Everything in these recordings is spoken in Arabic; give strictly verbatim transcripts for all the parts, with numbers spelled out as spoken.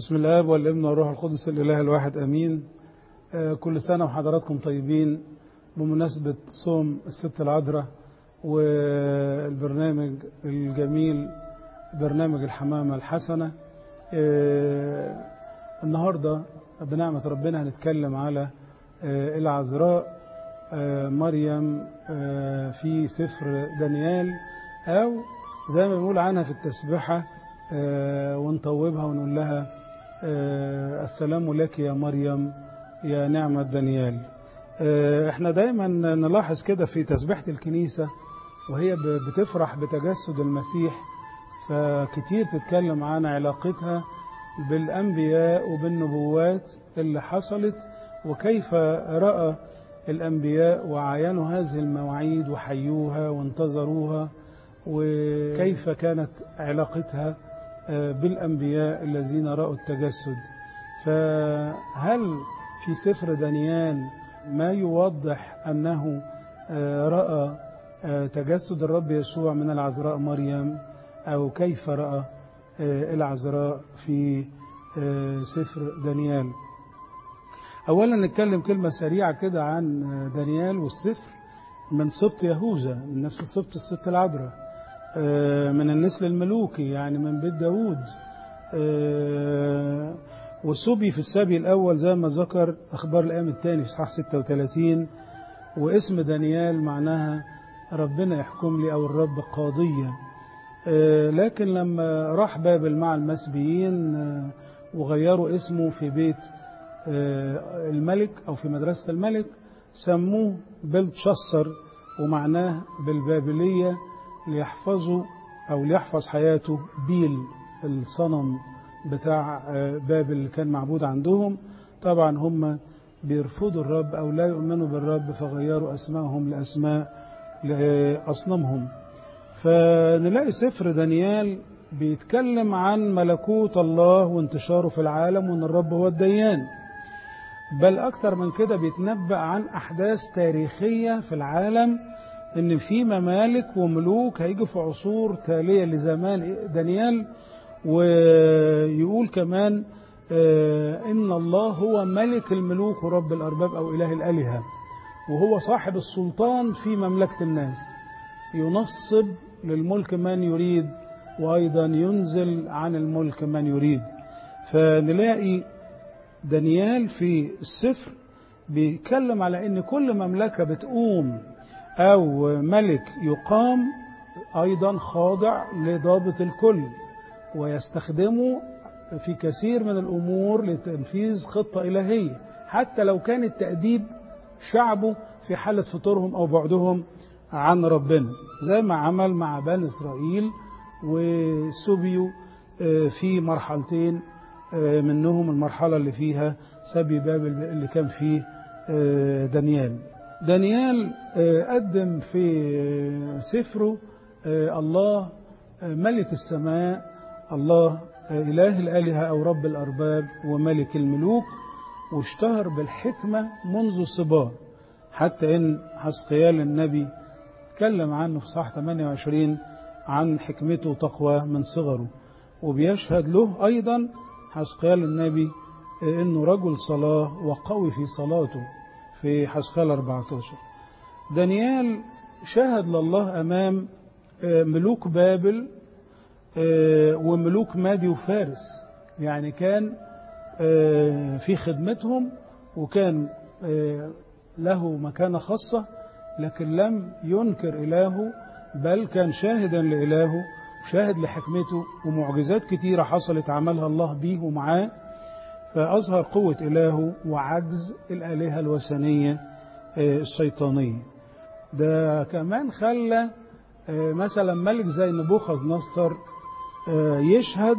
بسم الله والابن والروح القدس الإله الواحد أمين. كل سنة وحضراتكم طيبين بمناسبة صوم الست العذراء والبرنامج الجميل برنامج الحمامة الحسنة. النهاردة بنعمة ربنا هنتكلم على العذراء مريم في سفر دانيال، أو زي ما بنقول عنها في التسبيحة ونطوبها ونقول لها السلام لك يا مريم يا نعمة دانيال. احنا دايما نلاحظ كده في تسبيحة الكنيسة وهي بتفرح بتجسد المسيح، فكتير تتكلم عن علاقتها بالأنبياء وبالنبوات اللي حصلت، وكيف رأى الأنبياء وعاينوا هذه المواعيد وحيوها وانتظروها، وكيف كانت علاقتها بالأنبياء الذين رأوا التجسد. فهل في سفر دانيال ما يوضح أنه رأى تجسد الرب يسوع من العذراء مريم، أو كيف رأى العذراء في سفر دانيال؟ أولا نتكلم كلمة سريعة كده عن دانيال والسفر. من سبط يهوذا، من نفس سبط الست العذراء، من النسل الملوكي، يعني من بيت داود، وسبي في السبي الأول زي ما ذكر أخبار الأيام الثاني في صح ستة وثلاثين. واسم دانيال معناها ربنا يحكم لي أو الرب قاضية. لكن لما راح بابل مع المسبيين وغيروا اسمه في بيت الملك أو في مدرسة الملك، سموه بلتشصر، ومعناه بالبابلية ليحفظوا أو ليحفظ حياته بيل، الصنم بتاع بابل اللي كان معبود عندهم. طبعا هم بيرفضوا الرب أو لا يؤمنوا بالرب، فغيروا أسمائهم لأسماء لأصنامهم. فنلاقي سفر دانيال بيتكلم عن ملكوت الله وانتشاره في العالم، وأن الرب هو الديان. بل أكتر من كده بيتنبأ عن أحداث تاريخية في العالم، إن في ممالك وملوك هيجوا في عصور تالية لزمان دانيال. ويقول كمان إن الله هو ملك الملوك ورب الأرباب أو إله الآلهة، وهو صاحب السلطان في مملكة الناس، ينصب للملك من يريد وأيضا ينزل عن الملك من يريد. فنلاقي دانيال في السفر بيتكلم على إن كل مملكة بتقوم أو ملك يقام أيضا خاضع لضابط الكل، ويستخدمه في كثير من الأمور لتنفيذ خطة إلهية، حتى لو كان التأديب شعبه في حالة فطورهم أو بعدهم عن ربنا، زي ما عمل مع بني إسرائيل وسبيوا في مرحلتين، منهم المرحلة اللي فيها سبي بابل اللي كان فيه دانيال. دانيال قدم في سفره الله ملك السماء، الله إله الآلهة أو رب الأرباب وملك الملوك، واشتهر بالحكمة منذ الصبا، حتى إن حزقيال النبي تكلم عنه في صح ثمانية وعشرين عن حكمته وتقوى من صغره. وبيشهد له أيضا حزقيال النبي إنه رجل صلاة وقوي في صلاته في حزقيال أربعة عشر. دانيال شاهد لله أمام ملوك بابل وملوك مادي وفارس، يعني كان في خدمتهم وكان له مكانة خاصة، لكن لم ينكر إلهه، بل كان شاهدا لإلهه، شاهد لحكمته، ومعجزات كتيرة حصلت عملها الله بيه ومعاه، فأظهر قوة إلهه وعجز الآلهة الوثنية الشيطانية. ده كمان خلى مثلا ملك زي نبوخذ نصر يشهد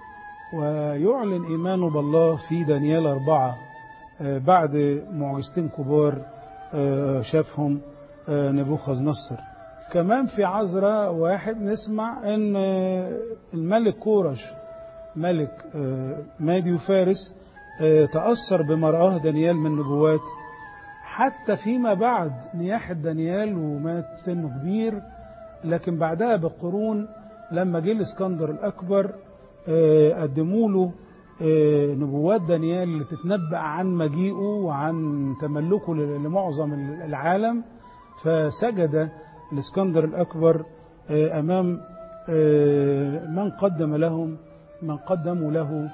ويعلن إيمانه بالله في دانيال أربعة، بعد معجزتين كبار شافهم نبوخذ نصر. كمان في عذراء واحد نسمع أن الملك كورش ملك مادي وفارس تأثر بما رآه دانيال من نبوات، حتى فيما بعد نياحة دانيال ومات سنه كبير. لكن بعدها بقرون لما جه الاسكندر الأكبر قدموا له نبوات دانيال اللي تتنبأ عن مجيئه وعن تملكه لمعظم العالم. فسجد الإسكندر الأكبر أمام من قدم لهم من قدموا له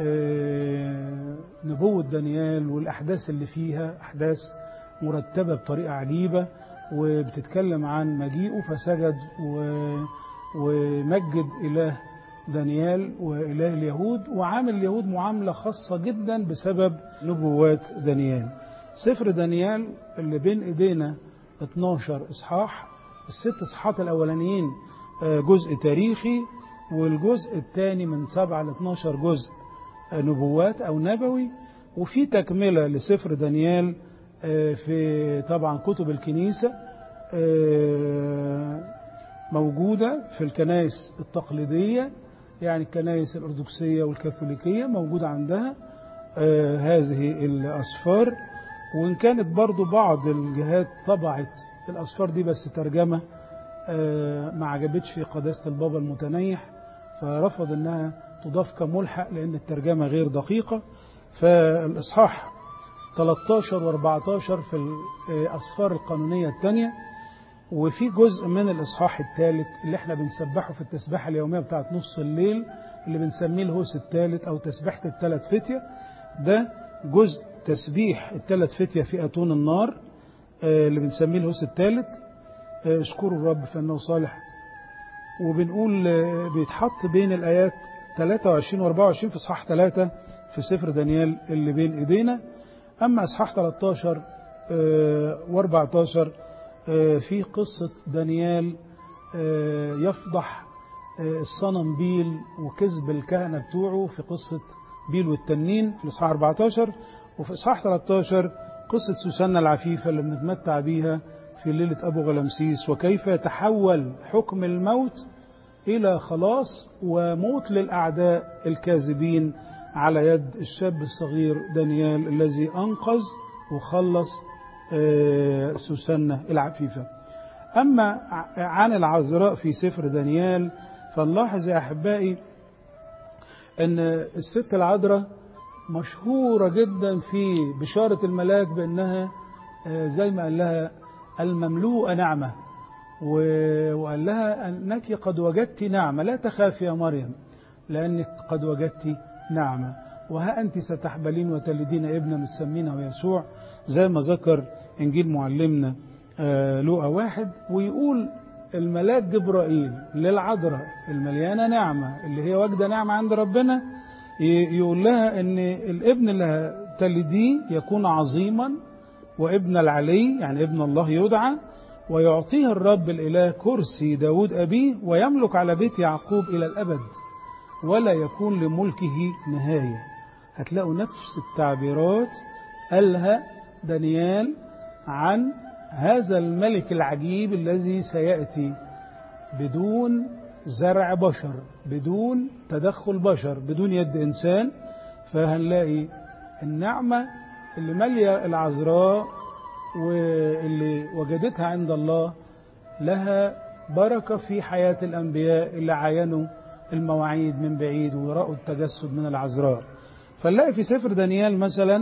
نبوة دانيال والأحداث اللي فيها أحداث مرتبة بطريقة عجيبة وبتتكلم عن مجيئه، فسجد ومجد إله دانيال وإله اليهود، وعامل اليهود معاملة خاصة جدا بسبب نبوات دانيال. سفر دانيال اللي بين إيدينا اتناشر إصحاح، الست إصحاحات الأولانيين جزء تاريخي، والجزء الثاني من سبعة ل اتناشر جزء نبوات أو نبوي، وفي تكملة لسفر دانيال في طبعا كتب الكنيسة موجودة في الكنائس التقليدية، يعني الكنائس الأرثوذكسية والكاثوليكية موجودة عندها هذه الأسفار. وإن كانت برضو بعض الجهات طبعت الأسفار دي بس ترجمة ما عجبتش قداسة البابا المتنيح، فرفض أنها تضاف كملحق لأن الترجمة غير دقيقة. فالإصحاح تلتاشر واربعتاشر في الأسفار القانونية الثانية، وفي جزء من الإصحاح الثالث اللي احنا بنسبحه في التسبيحة اليومية بتاعت نص الليل اللي بنسميه الهوس الثالث أو تسبيحة الثلاث فتية. ده جزء تسبيح الثلاث فتية في أتون النار اللي بنسميه الهوس الثالث، اشكروا الرب فإنه صالح. وبنقول بيتحط بين الآيات ثلاثة وعشرين واربعة وعشرين في إصحاح ثلاثة في سفر دانيال اللي بين إيدينا. أما إصحاح تلتاشر واربعتاشر في قصة دانيال يفضح الصنم بيل وكذب الكهنة بتوعه في قصة بيل والتنين في إصحاح اربعتاشر. وفي إصحاح تلتاشر قصة سوسنة العفيفة اللي بنتمتع بيها في ليلة أبو غلمسيس، وكيف يتحول حكم الموت إلى خلاص وموت للأعداء الكاذبين على يد الشاب الصغير دانيال الذي أنقذ وخلص سوسنة العفيفة. أما عن العذراء في سفر دانيال فنلاحظ يا أحبائي أن الست العذراء مشهورة جدا في بشارة الملاك بأنها زي ما قال لها المملوءة نعمة، وقال لها أنك قد وجدت نعمة، لا تخافي يا مريم لأنك قد وجدت نعمة، وها أنت ستحبلين وتلدين ابنا مسمينه يسوع، زي ما ذكر إنجيل معلمنا لوقا واحد. ويقول الملاك جبرائيل للعذراء المليانة نعمة اللي هي واجدة نعمة عند ربنا، يقول لها أن الابن اللي تلديه يكون عظيما وابن العلي يعني ابن الله يدعى، ويعطيه الرب الإله كرسي داود أبيه ويملك على بيت يعقوب إلى الأبد ولا يكون لملكه نهاية. هتلاقوا نفس التعبيرات قالها دانيال عن هذا الملك العجيب الذي سيأتي بدون زرع بشر، بدون تدخل بشر، بدون يد إنسان. فهنلاقي النعمة اللي مالية العذراء واللي وجدتها عند الله لها بركة في حياة الأنبياء اللي عاينوا المواعيد من بعيد ورأوا التجسد من العذراء. فنلاقي في سفر دانيال مثلا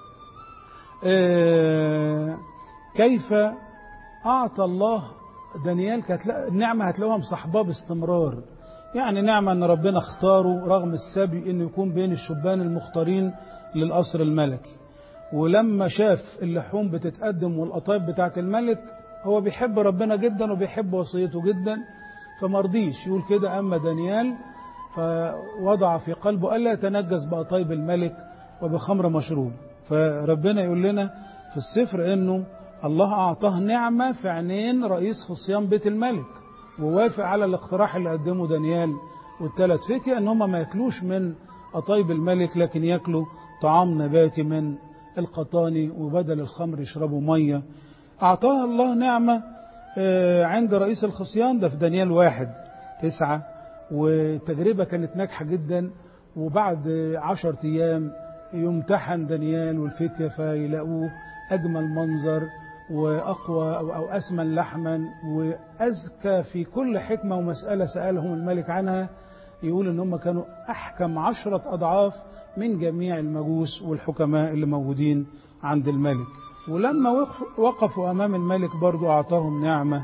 كيف أعطى الله دانيال، النعمة هتلاقوها مصاحباه باستمرار، يعني نعمة أن ربنا اختاره رغم السبي أنه يكون بين الشبان المختارين للقصر الملكي، ولما شاف اللحوم بتتقدم والقطايب بتاعة الملك هو بيحب ربنا جدا وبيحب وصيته جدا فمرضيش يقول كده. أما دانيال فوضع في قلبه ألا يتنجس بقطايب الملك وبخمر مشروب. فربنا يقول لنا في السفر أنه الله أعطاه نعمة في عينين رئيس خصيان بيت الملك، ووافق على الاقتراح اللي قدمه دانيال والثلاث فتية أن هم ما يأكلوش من قطايب الملك لكن يأكلوا طعام نباتي من القطاني وبدل الخمر يشربوا مية. أعطاها الله نعمة عند رئيس الخصيان ده في دانيال واحد تسعة، والتجربة كانت ناجحة جدا. وبعد عشر أيام يمتحن دانيال والفتية فيلاقوه أجمل منظر وأقوى أو أسمن لحما وأزكى في كل حكمة ومسألة سألهم الملك عنها. يقول إن هم كانوا أحكم عشرة أضعاف من جميع المجوس والحكماء اللي موجودين عند الملك. ولما وقفوا أمام الملك برضو أعطاهم نعمة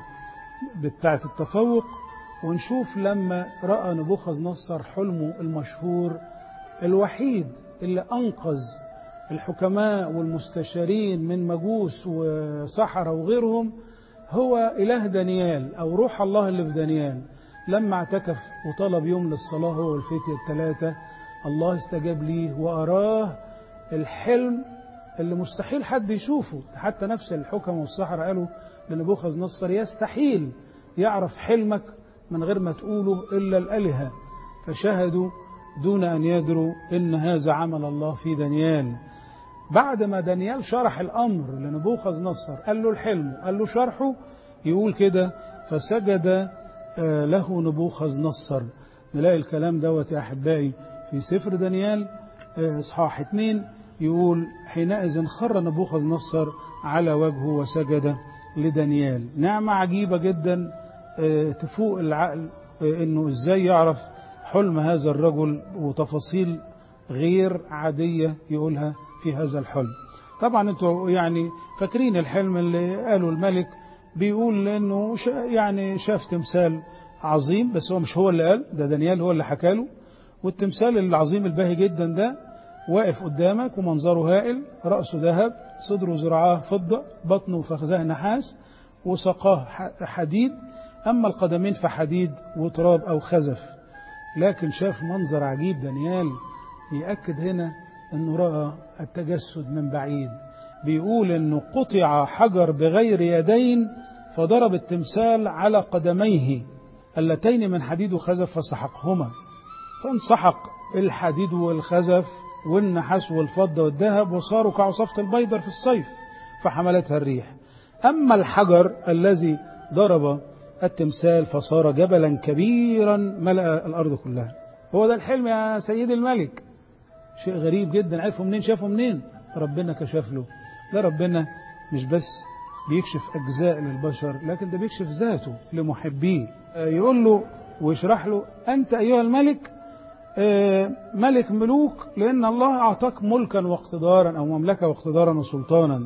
بتاعة التفوق. ونشوف لما رأى نبوخذ نصر حلمه المشهور الوحيد اللي أنقذ الحكماء والمستشارين من مجوس وسحرة وغيرهم، هو إله دانيال أو روح الله اللي في دانيال. لما اعتكف وطلب يوم للصلاة هو والفتية الثلاثة، الله استجاب ليه وأراه الحلم اللي مستحيل حد يشوفه. حتى نفس الحكم والسحرة قالوا لنبوخذ نصر يستحيل يعرف حلمك من غير ما تقوله إلا الآلهة، فشهدوا دون أن يدروا إن هذا عمل الله في دانيال. بعد ما دانيال شرح الأمر لنبوخذ نصر، قال له الحلم، قال له شرحه، يقول كده فسجد له نبوخذ نصر. نلاقي الكلام دوت يا أحبائي في سفر دانيال إصحاح اتنين، يقول حينئذ خر نبوخذ نصر على وجهه وسجد لدانيال. نعمة عجيبة جدا تفوق العقل، إنه إزاي يعرف حلم هذا الرجل وتفاصيل غير عادية يقولها في هذا الحلم. طبعا انتوا يعني فاكرين الحلم اللي قالوا الملك، بيقول انه يعني شاف تمثال عظيم، بس هو مش هو اللي قال، ده دانيال هو اللي حكى له. والتمثال العظيم الباهي جدا ده واقف قدامك ومنظره هائل، رأسه ذهب، صدره وذراعاه فضة، بطنه وفخذاه نحاس، وساقاه حديد، أما القدمين فحديد وتراب أو خزف. لكن شاف منظر عجيب دانيال يأكد هنا أنه رأى التجسد من بعيد. بيقول أنه قطع حجر بغير يدين فضرب التمثال على قدميه اللتين من حديد وخزف فسحقهما، فانسحق الحديد والخزف والنحاس والفضة والذهب وصاروا كعصفة البيضر في الصيف فحملتها الريح. أما الحجر الذي ضرب التمثال فصار جبلا كبيرا ملأ الأرض كلها. هو ده الحلم يا سيد الملك. شيء غريب جدا. عرفوا منين؟ شافوا منين؟ ربنا كشف له. ده ربنا مش بس بيكشف أجزاء للبشر، لكن ده بيكشف ذاته لمحبيه. يقول له ويشرح له أنت أيها الملك ملك ملوك، لأن الله أعطاك ملكا واقتدارا أو مملكة واقتدارا وسلطانا،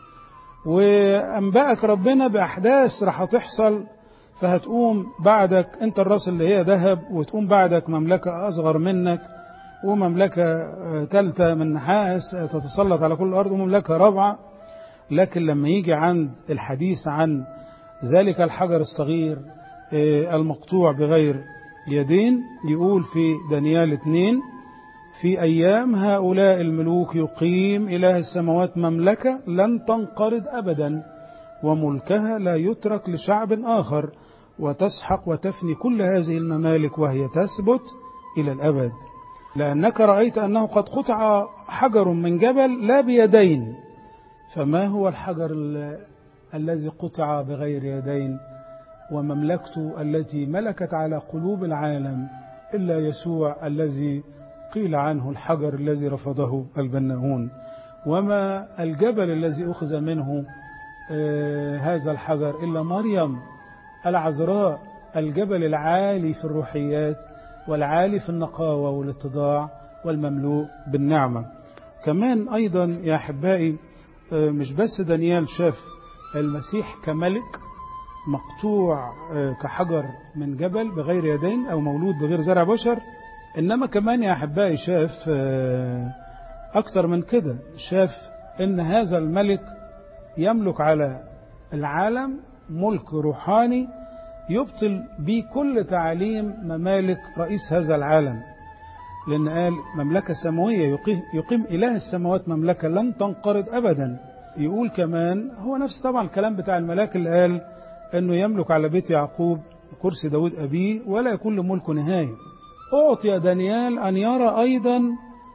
وأنبأك ربنا بأحداث راح تحصل، فهتقوم بعدك أنت الرأس اللي هي ذهب، وتقوم بعدك مملكة أصغر منك، ومملكة ثالثة من نحاس تتسلط على كل الأرض، ومملكة رابعة. لكن لما يجي عند الحديث عن ذلك الحجر الصغير المقطوع بغير يدين، يقول في دانيال اثنين في أيام هؤلاء الملوك يقيم إله السماوات مملكة لن تنقرض أبدا، وملكها لا يترك لشعب آخر، وتسحق وتفني كل هذه الممالك وهي تثبت إلى الأبد. لأنك رأيت أنه قد قطع حجر من جبل لا بيدين. فما هو الحجر الذي قطع بغير يدين ومملكته التي ملكت على قلوب العالم إلا يسوع الذي قيل عنه الحجر الذي رفضه البناؤون؟ وما الجبل الذي أخذ منه آه هذا الحجر إلا مريم العذراء، الجبل العالي في الروحيات والعالي في النقاوة والاتضاع والمملوء بالنعمة. كمان أيضا يا أحبائي آه مش بس دانيال شاف المسيح كملك مقطوع آه كحجر من جبل بغير يدين أو مولود بغير زرع بشر، إنما كمان يا أحبائي شاف آه أكتر من كده. شاف إن هذا الملك يملك على العالم ملك روحاني يبطل به كل تعاليم ممالك رئيس هذا العالم، لأن قال مملكة سماوية يقيم, يقيم إله السماوات مملكة لن تنقرض أبدا. يقول كمان هو نفس طبعا الكلام بتاع الملاك اللي قال أنه يملك على بيت يعقوب كرسي داود أبيه ولا يكون لملكه نهاية. أعطي دانيال أن يرى أيضا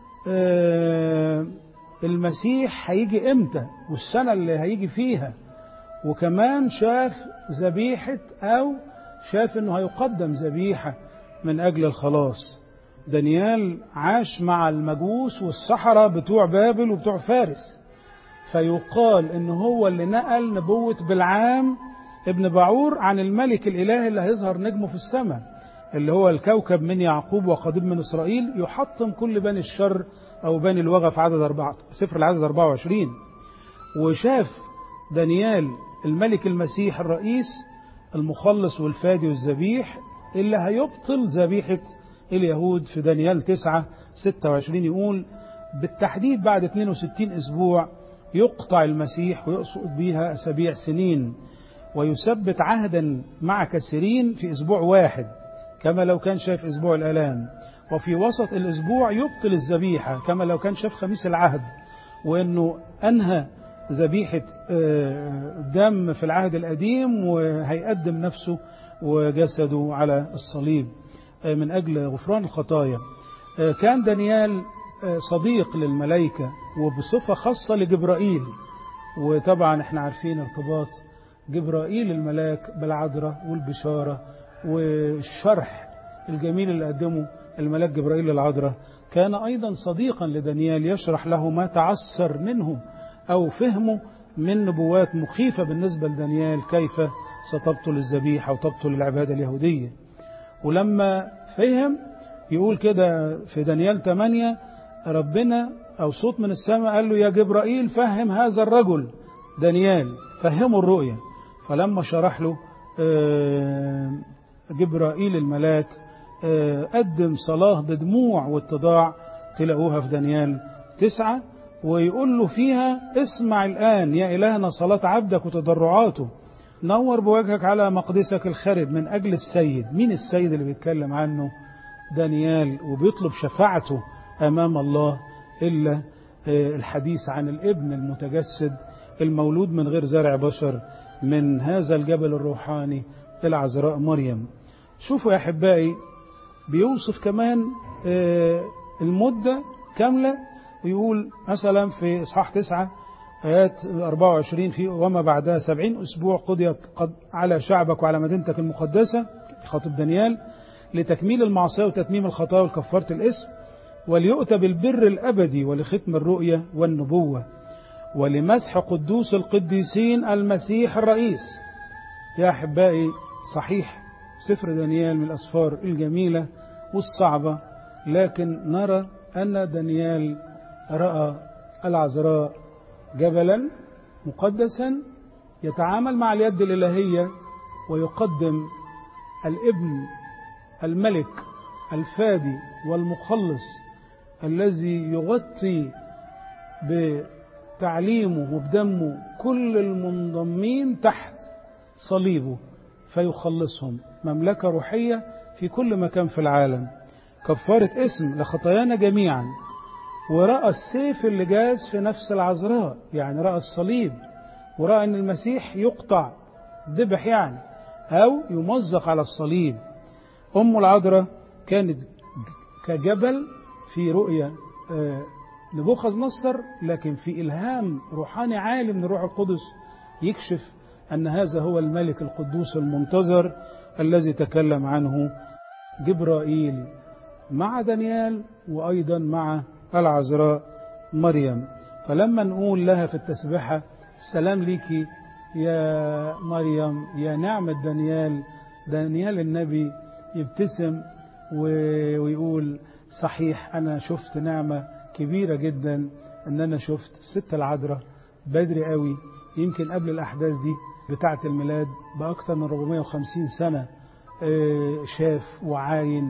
المسيح هيجي إمتى والسنة اللي هيجي فيها، وكمان شاف ذبيحة أو شاف أنه هيقدم ذبيحة من أجل الخلاص. دانيال عاش مع المجوس والسحرة بتوع بابل وبتوع فارس، فيقال أنه هو اللي نقل نبوة بلعام ابن بعور عن الملك الإله اللي هيظهر نجمه في السماء، اللي هو الكوكب من يعقوب وقضيب من إسرائيل يحطم كل بني الشر أو بني الوغى في عدد أربعة سفر العدد أربعة وعشرين. وشاف دانيال الملك المسيح الرئيس المخلص والفادي والذبيح اللي هيبطل ذبيحة اليهود في دانيال تسعة ستة وعشرين، يقول بالتحديد بعد اثنين وستين أسبوع يقطع المسيح، ويقصد بها أسابيع سنين، ويثبت عهدا مع كثيرين في أسبوع واحد كما لو كان شاف أسبوع الآلام، وفي وسط الأسبوع يبطل الذبيحة كما لو كان شاف خميس العهد، وأنه أنهى ذبيحة دم في العهد القديم وهيقدم نفسه وجسده على الصليب من أجل غفران الخطايا. كان دانيال صديق للملائكة وبصفة خاصة لجبرائيل، وطبعا احنا عارفين ارتباط جبرائيل الملاك بالعذراء والبشارة والشرح الجميل اللي قدمه الملاك جبرائيل للعذراء. كان أيضا صديقا لدانيال يشرح له ما تعسر منه أو فهمه من نبوات مخيفة بالنسبة لدانيال، كيف ستبطل الذبيحة وتبطل العبادة اليهودية. ولما فهم يقول كده في دانيال ثمانية، ربنا أو صوت من السماء قال له يا جبرائيل فهم هذا الرجل دانيال، فهمه الرؤية. فلما شرح له جبرائيل الملاك قدم صلاة بدموع واتضاع، تلاقوها في دانيال تسعة، ويقول له فيها اسمع الآن يا إلهنا صلاة عبدك وتضرعاته، نور بوجهك على مقدسك الخرب من أجل السيد. مين السيد اللي بيتكلم عنه؟ دانيال، وبيطلب شفاعته أمام الله، إلا الحديث عن الابن المتجسد المولود من غير زرع بشر من هذا الجبل الروحاني العذراء مريم. شوفوا يا أحبائي، بيوصف كمان المدة كاملة، ويقول مثلا في إصحاح تسعة آيات أربعة وعشرين في وما بعدها سبعين أسبوع قضيت قد على شعبك وعلى مدينتك المقدسة، خاطب دانيال، لتكميل المعصية وتتميم الخطايا والكفارة الإثم، وليؤتى بالبر الأبدي ولختم الرؤية والنبوة، ولمسح قدوس القديسين المسيح الرئيس. يا أحبائي صحيح سفر دانيال من الأسفار الجميلة والصعبة، لكن نرى أن دانيال رأى العذراء جبلا مقدسا يتعامل مع اليد الإلهية، ويقدم الابن الملك الفادي والمخلص الذي يغطي بتعليمه وبدمه كل المنضمين تحت صليبه فيخلصهم، مملكة روحية في كل مكان في العالم، كفارة اسم لخطايانا جميعا. ورأى السيف اللي جاز في نفس العذراء، يعني رأى الصليب، ورأى أن المسيح يقطع ذبح يعني أو يمزق على الصليب. أم العذراء كانت كجبل في رؤية نبوخذ نصر، لكن في إلهام روحاني عالي من الروح القدس يكشف أن هذا هو الملك القدوس المنتظر الذي تكلم عنه جبرائيل مع دانيال وأيضا مع العذراء مريم. فلما نقول لها في التسبيحة السلام ليكي يا مريم يا نعمة دانيال، دانيال النبي يبتسم ويقول صحيح أنا شفت نعمة كبيرة جدا أن أنا شفت الست العذراء بدري قوي، يمكن قبل الأحداث دي بتاعة الميلاد بأكثر من أربعمائة وخمسين سنة، شاف وعاين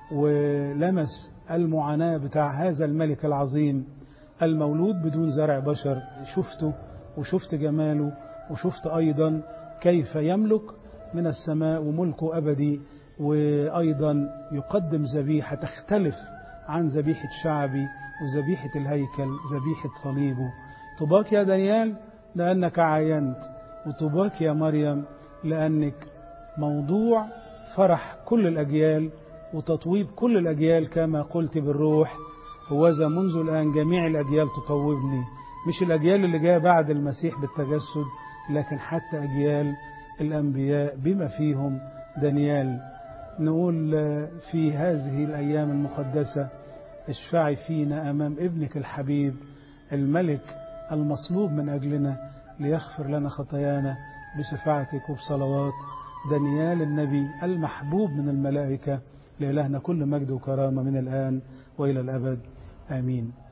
ولمس المعاناة بتاع هذا الملك العظيم المولود بدون زرع بشر. شفته وشفت جماله، وشفت أيضا كيف يملك من السماء وملكه أبدي، وأيضا يقدم ذبيحة تختلف عن ذبيحة شعبي وذبيحة الهيكل، ذبيحة صليبه. طوباك يا دانيال لأنك عاينت، وطوباك يا مريم لأنك موضوع فرح كل الأجيال وتطويب كل الأجيال، كما قلت بالروح هوذا منذ الآن جميع الأجيال تطوبني. مش الأجيال اللي جاء بعد المسيح بالتجسد، لكن حتى أجيال الأنبياء بما فيهم دانيال. نقول في هذه الأيام المقدسة اشفعي فينا أمام ابنك الحبيب الملك المصلوب من أجلنا ليغفر لنا خطايانا بشفاعتك وبصلوات دانيال النبي المحبوب من الملائكة. لإلهنا كل مجد وكرامة من الآن وإلى الأبد آمين.